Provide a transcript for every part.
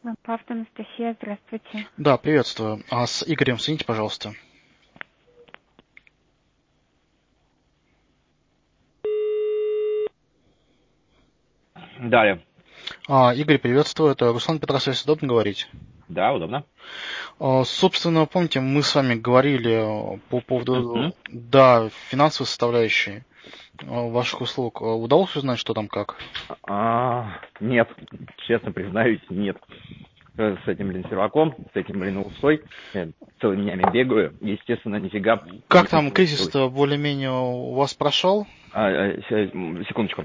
Павт, Анастасия, здравствуйте. Да, приветствую. А с Игорем соедините, пожалуйста. Далее. Игорь, приветствую. Это Руслан Петросович, удобно говорить? Да, удобно. Собственно, помните, мы с вами говорили по поводу, Мгм. да, финансовой составляющей ваших услуг. Удалось узнать, что там как? Нет, честно признаюсь, нет. С этим, серваком, с этим, усой, я целыми днями бегаю, естественно, нифига Как не там получилось. кризис-то более-менее у вас прошел? Секундочку.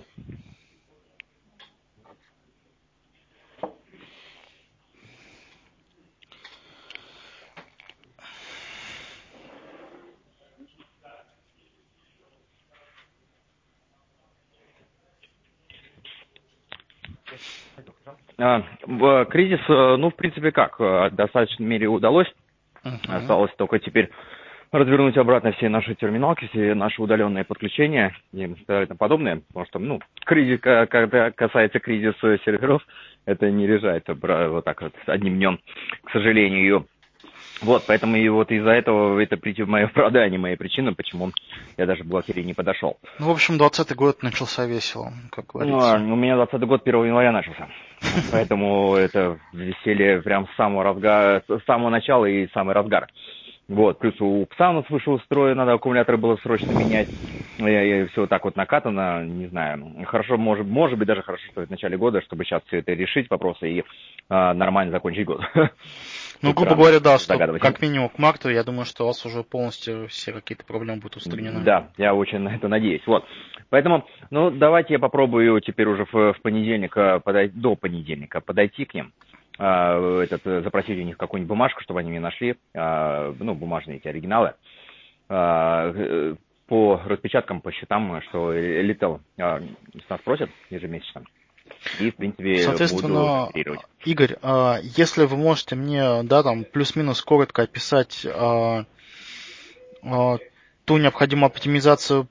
Кризис, в принципе, как, в достаточной мере удалось. Угу. Осталось только теперь развернуть обратно все наши терминалки, все наши удаленные подключения и так подобное, потому что, кризис, когда касается кризиса серверов, это не решается вот так вот одним днем, к сожалению. Вот, поэтому и вот из-за этого это мое оправдание, моя причина, почему я даже к бухгалтерии не подошел. Ну, в общем, 20-й год начался весело, как У говорится. меня 20-й год 1 января начался. Поэтому это веселье прям с самого начала и самый разгар. Вот, плюс у пса у нас вышел из строя, надо аккумуляторы было срочно менять. И все так вот накатано, не знаю. Хорошо, может быть, даже хорошо, что в начале года, чтобы сейчас все это решить, вопросы, и нормально закончить год. Ну, Тут грубо рано говоря, да, что загадывать. как минимум к марту, я думаю, что у вас уже полностью все какие-то проблемы будут устранены. Да, я очень на это надеюсь. Вот. Поэтому, давайте я попробую теперь уже в понедельник, до понедельника подойти к ним, запросить у них какую-нибудь бумажку, чтобы они мне нашли, бумажные эти оригиналы, по распечаткам, по счетам, что Лител с нас просят ежемесячно. И, в принципе, буду Соответственно, оперировать. Игорь, если вы можете мне, да, там, плюс-минус коротко описать ту необходимую оптимизацию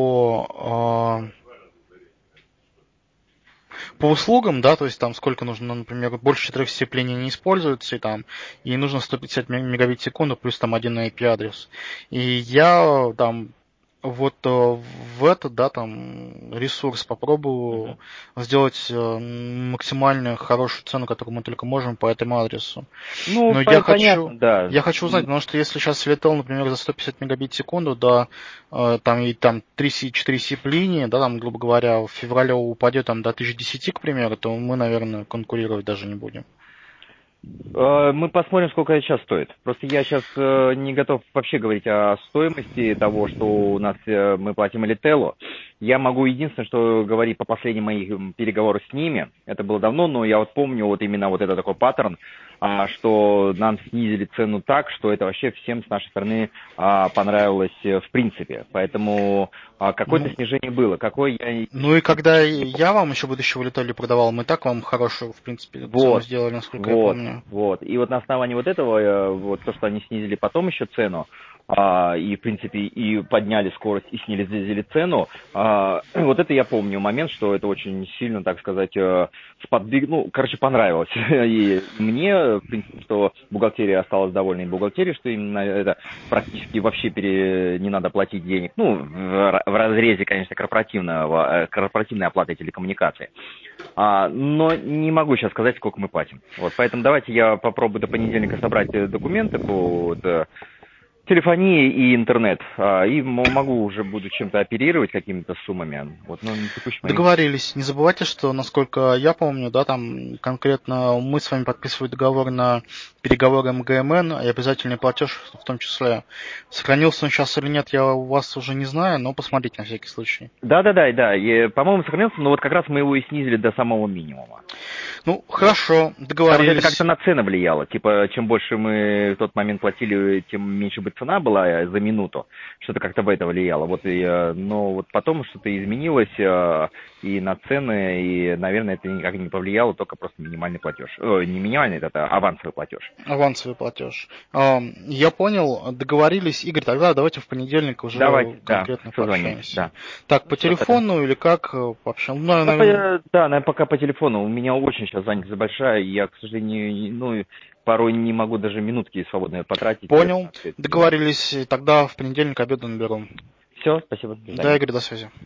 по услугам, да, то есть там сколько нужно, например, больше 4 сцеплений не используется, и нужно 150 мегабит в секунду, плюс там один IP-адрес. И я там вот в этот, да, там, ресурс попробую сделать максимально хорошую цену, которую мы только можем по этому адресу. Но Понятно, да. я хочу узнать, потому что если сейчас влетел, например, за 150 мегабит в секунду, да, там и там 3C, 4 SIP линии, да, там, грубо говоря, в феврале упадет там до 1010, к примеру, то мы, наверное, конкурировать даже не будем. Мы посмотрим, сколько это сейчас стоит. Просто я сейчас не готов вообще говорить о стоимости того, что у нас мы платим Элителлу. Я могу единственное, что говорить по последним моим переговорам с ними. Это было давно, но я вот помню вот именно вот это такой паттерн, что нам снизили цену так, что это вообще всем с нашей стороны понравилось в принципе. Поэтому какое-то Ну, снижение было. Какое я... ну и когда я вам еще будущего летали продавал, мы так вам хорошую, в принципе, цену Вот, сделали, насколько я вот, помню. вот. И вот на основании вот этого, вот то, что они снизили потом еще цену, и, в принципе, и подняли скорость, и снизили цену, вот это я помню момент, что это очень сильно, так сказать, понравилось. И мне, в принципе, что бухгалтерия осталась довольна, и бухгалтерия, что именно это практически вообще не надо платить денег, в разрезе, конечно, корпоративной оплаты телекоммуникаций. Но не могу сейчас сказать, сколько мы платим. Вот, поэтому давайте я попробую до понедельника собрать документы по телефонии и интернет. И могу уже буду чем-то оперировать, какими-то суммами. Вот, но на текущий момент нет. Договорились. Не забывайте, что, насколько я помню, да, там конкретно мы с вами подписывали договор на переговоры МГМН и обязательный платеж в том числе. Сохранился он сейчас или нет, я у вас уже не знаю, но посмотрите на всякий случай. Да. По-моему, сохранился, но вот как раз мы его и снизили до самого минимума. Ну, Вот. хорошо, Потому что это как-то договорились. на цены влияло. Типа, чем больше мы в тот момент платили, тем меньше бы цена была за минуту. Что-то как-то в это влияло. Но вот потом что-то изменилось и на цены, и, наверное, это никак не повлияло, только просто минимальный платеж. Не минимальный, это авансовый платеж. Авансовый платеж. Я понял, договорились. Игорь, тогда давайте в понедельник уже Давайте, конкретно да, созвонимся, пообщаемся. да. Так, по телефону или как пообщаемся? Ну, наверное... Да, наверное, пока по телефону. У меня очень сейчас занятость большая, и я, к сожалению, порой не могу даже минутки свободные потратить. Понял, договорились. Тогда в понедельник обеду наберу. Все, спасибо. Да, Игорь, до связи.